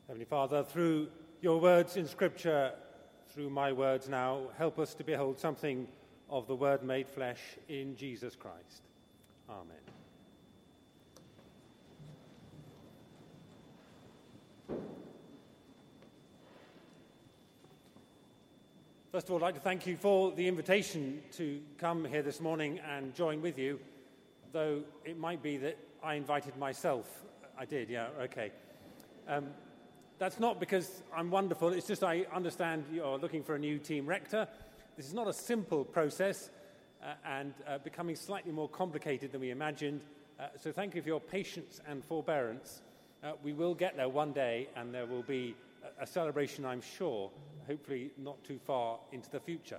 Heavenly Father, through your words in Scripture, through my words now, help us to behold something of the Word made flesh in Jesus Christ. Amen. First of all, I'd like to thank you for the invitation to come here this morning and join with you, though it might be that I invited myself. I did, yeah, okay. That's not because I'm wonderful, it's just I understand you're looking for a new team rector. This is not a simple process and becoming slightly more complicated than we imagined. So thank you for your patience and forbearance. We will get there one day and there will be a celebration, I'm sure, hopefully not too far into the future.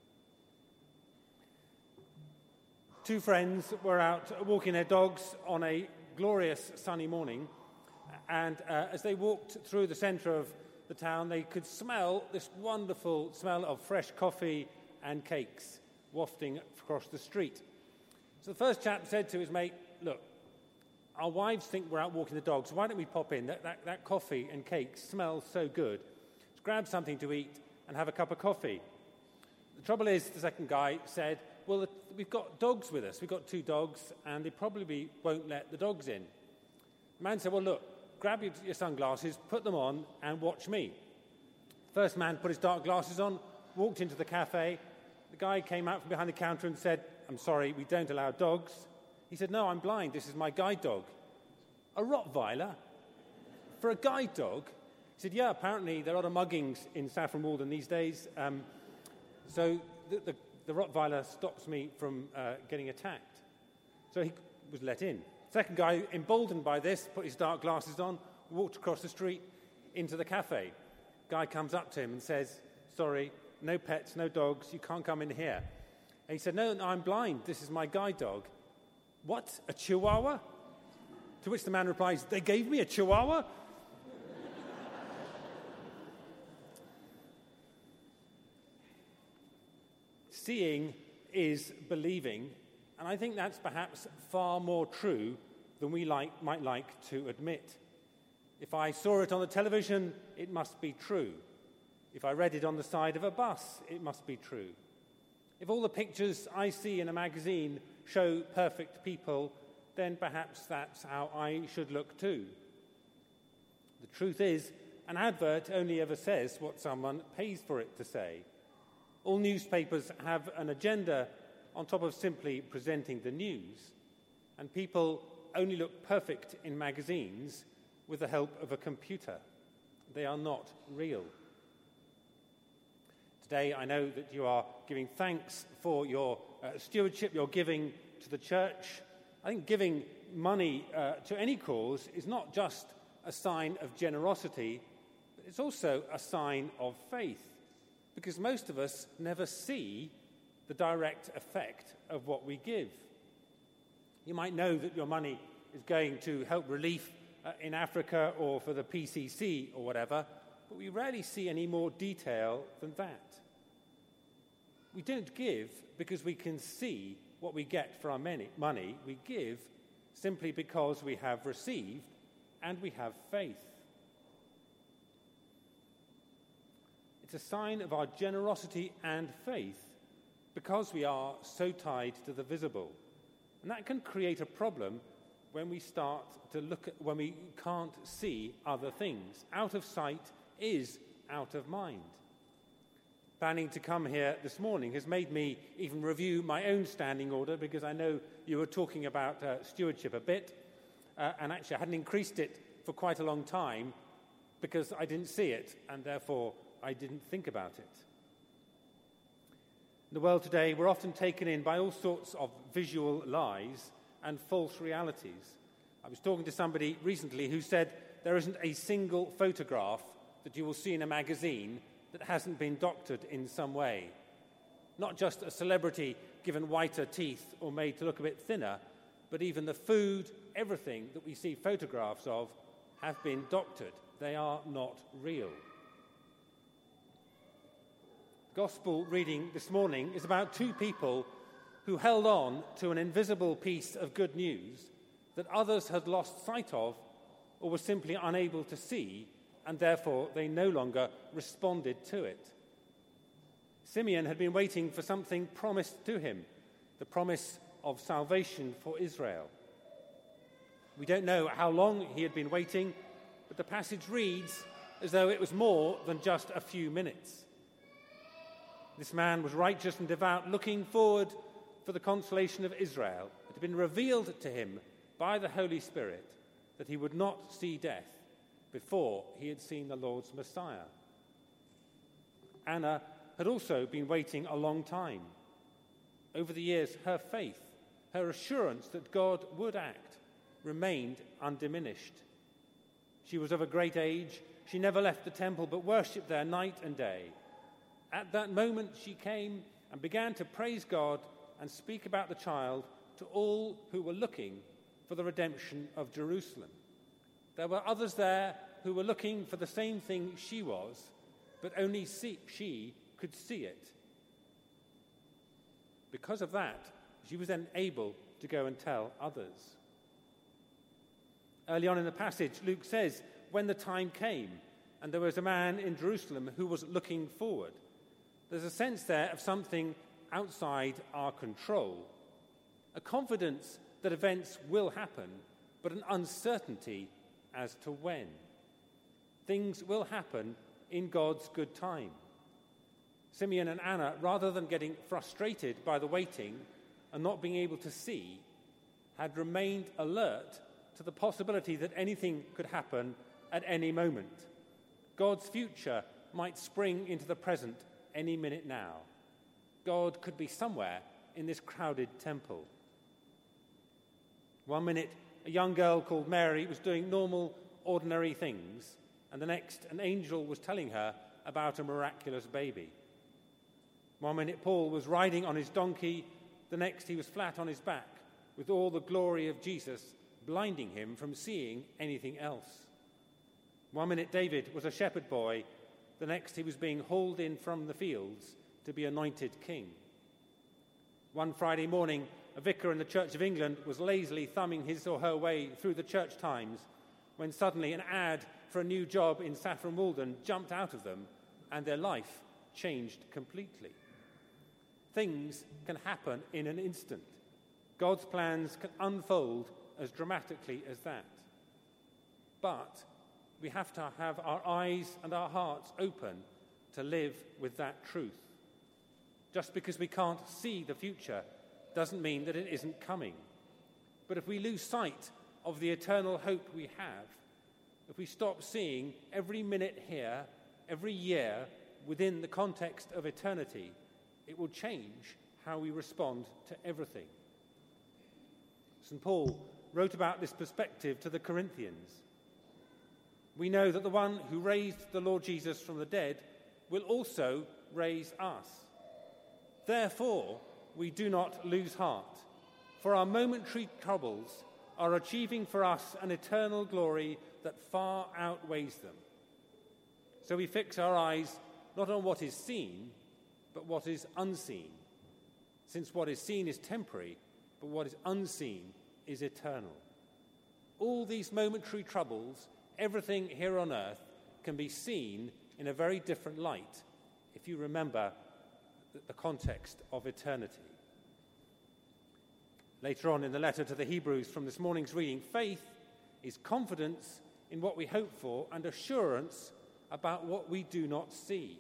Two friends were out walking their dogs on a glorious sunny morning. And as they walked through the centre of the town, they could smell this wonderful smell of fresh coffee and cakes wafting across the street. So the first chap said to his mate, "Look, our wives think we're out walking the dogs. Why don't we pop in? That coffee and cakes smells so good. Let's grab something to eat and have a cup of coffee." The trouble is, the second guy said, "Well, we've got dogs with us. We've got two dogs, and they probably won't let the dogs in." The man said, "Well, look, grab your sunglasses, put them on, and watch me." First man put his dark glasses on, walked into the cafe. The guy came out from behind the counter and said, "I'm sorry, we don't allow dogs." He said, "No, I'm blind. This is my guide dog." "A Rottweiler? For a guide dog?" He said, "Yeah, apparently there are a lot of muggings in Saffron Walden these days. So the Rottweiler stops me from getting attacked." So he was let in. Second guy, emboldened by this, put his dark glasses on, walked across the street into the cafe. Guy comes up to him and says, "Sorry, no pets, no dogs, you can't come in here." And he said, no, "I'm blind, this is my guide dog." "What, a Chihuahua?" To which the man replies, "They gave me a Chihuahua?" Seeing is believing. And I think that's perhaps far more true than we might like to admit. If I saw it on the television, it must be true. If I read it on the side of a bus, it must be true. If all the pictures I see in a magazine show perfect people, then perhaps that's how I should look too. The truth is, an advert only ever says what someone pays for it to say. All newspapers have an agenda on top of simply presenting the news, and people only look perfect in magazines with the help of a computer. They are not real. Today, I know that you are giving thanks for your stewardship, your giving to the church. I think giving money to any cause is not just a sign of generosity, but it's also a sign of faith, because most of us never see the direct effect of what we give. You might know that your money is going to help relief in Africa or for the PCC or whatever, but we rarely see any more detail than that. We don't give because we can see what we get for our money. We give simply because we have received and we have faith. It's a sign of our generosity and faith because we are so tied to the visible. And that can create a problem when we start to when we can't see other things. Out of sight is out of mind. Planning to come here this morning has made me even review my own standing order, because I know you were talking about stewardship a bit, and actually I hadn't increased it for quite a long time because I didn't see it, and therefore I didn't think about it. In the world today, we're often taken in by all sorts of visual lies and false realities. I was talking to somebody recently who said there isn't a single photograph that you will see in a magazine that hasn't been doctored in some way. Not just a celebrity given whiter teeth or made to look a bit thinner, but even the food, everything that we see photographs of have been doctored. They are not real. Gospel reading this morning is about two people who held on to an invisible piece of good news that others had lost sight of or were simply unable to see and therefore they no longer responded to it. Simeon had been waiting for something promised to him, the promise of salvation for Israel. We don't know how long he had been waiting, but the passage reads as though it was more than just a few minutes. This man was righteous and devout, looking forward for the consolation of Israel. It had been revealed to him by the Holy Spirit that he would not see death before he had seen the Lord's Messiah. Anna had also been waiting a long time. Over the years, her faith, her assurance that God would act, remained undiminished. She was of a great age. She never left the temple but worshipped there night and day. At that moment, she came and began to praise God and speak about the child to all who were looking for the redemption of Jerusalem. There were others there who were looking for the same thing she was, but only she could see it. Because of that, she was then able to go and tell others. Early on in the passage, Luke says, when the time came, and there was a man in Jerusalem who was looking forward. There's a sense there of something outside our control, a confidence that events will happen, but an uncertainty as to when. Things will happen in God's good time. Simeon and Anna, rather than getting frustrated by the waiting and not being able to see, had remained alert to the possibility that anything could happen at any moment. God's future might spring into the present any minute now. God could be somewhere in this crowded temple. One minute, a young girl called Mary was doing normal, ordinary things, and the next, an angel was telling her about a miraculous baby. One minute, Paul was riding on his donkey, the next, he was flat on his back, with all the glory of Jesus blinding him from seeing anything else. One minute, David was a shepherd boy, the next, he was being hauled in from the fields to be anointed king. One Friday morning, a vicar in the Church of England was lazily thumbing his or her way through the Church Times when suddenly an ad for a new job in Saffron Walden jumped out of them and their life changed completely. Things can happen in an instant. God's plans can unfold as dramatically as that. But we have to have our eyes and our hearts open to live with that truth. Just because we can't see the future doesn't mean that it isn't coming. But if we lose sight of the eternal hope we have, if we stop seeing every minute here, every year within the context of eternity, it will change how we respond to everything. St. Paul wrote about this perspective to the Corinthians. We know that the one who raised the Lord Jesus from the dead will also raise us. Therefore, we do not lose heart, for our momentary troubles are achieving for us an eternal glory that far outweighs them. So we fix our eyes not on what is seen, but what is unseen, since what is seen is temporary, but what is unseen is eternal. All these momentary troubles, everything here on earth, can be seen in a very different light if you remember the context of eternity. Later on in the letter to the Hebrews from this morning's reading, faith is confidence in what we hope for and assurance about what we do not see.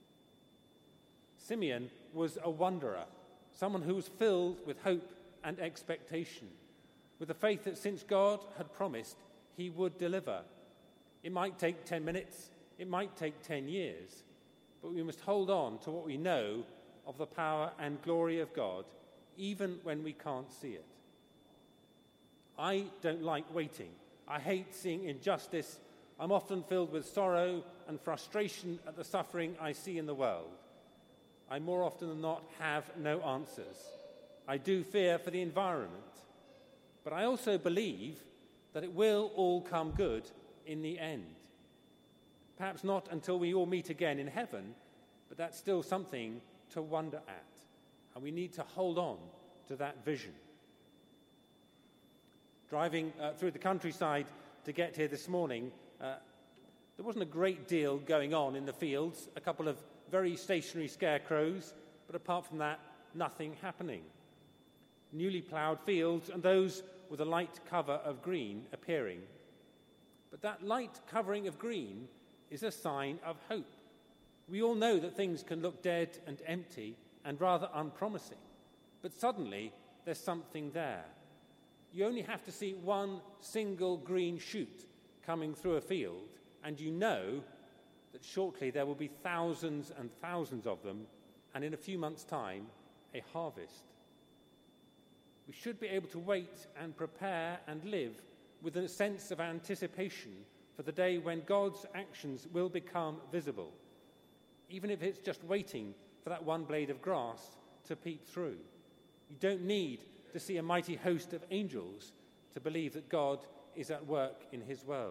Simeon was a wanderer, someone who was filled with hope and expectation, with the faith that since God had promised, he would deliver. It might take 10 minutes, it might take 10 years, but we must hold on to what we know of the power and glory of God, even when we can't see it. I don't like waiting. I hate seeing injustice. I'm often filled with sorrow and frustration at the suffering I see in the world. I more often than not have no answers. I do fear for the environment. But I also believe that it will all come good in the end. Perhaps not until we all meet again in heaven, but that's still something to wonder at. And we need to hold on to that vision. Driving through the countryside to get here this morning, There wasn't a great deal going on in the fields, a couple of very stationary scarecrows, but apart from that, nothing happening. Newly ploughed fields and those with a light cover of green appearing. But that light covering of green is a sign of hope. We all know that things can look dead and empty and rather unpromising, but suddenly there's something there. You only have to see one single green shoot coming through a field, and you know that shortly there will be thousands and thousands of them, and in a few months' time, a harvest. We should be able to wait and prepare and live with a sense of anticipation for the day when God's actions will become visible, even if it's just waiting for that one blade of grass to peep through. You don't need to see a mighty host of angels to believe that God is at work in his world.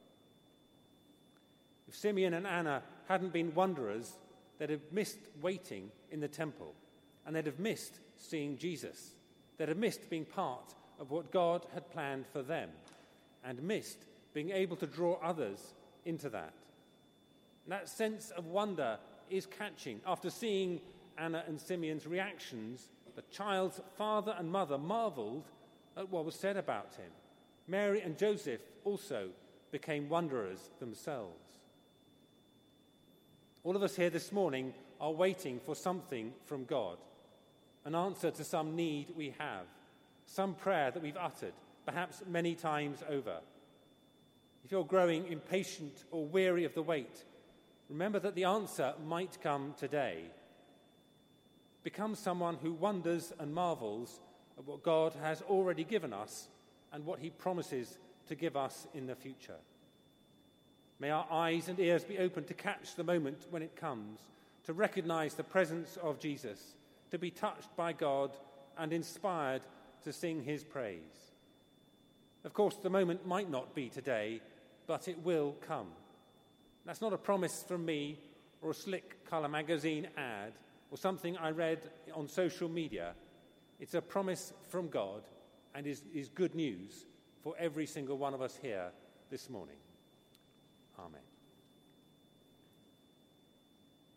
If Simeon and Anna hadn't been wanderers, they'd have missed waiting in the temple, and they'd have missed seeing Jesus. They'd have missed being part of what God had planned for them, and missed being able to draw others into that. And that sense of wonder is catching. After seeing Anna and Simeon's reactions, the child's father and mother marveled at what was said about him. Mary and Joseph also became wanderers themselves. All of us here this morning are waiting for something from God, an answer to some need we have, some prayer that we've uttered, perhaps many times over. If you're growing impatient or weary of the wait, remember that the answer might come today. Become someone who wonders and marvels at what God has already given us and what he promises to give us in the future. May our eyes and ears be open to catch the moment when it comes, to recognize the presence of Jesus, to be touched by God and inspired to sing his praise. Of course, the moment might not be today, but it will come. That's not a promise from me or a slick colour magazine ad or something I read on social media. It's a promise from God and is good news for every single one of us here this morning. Amen.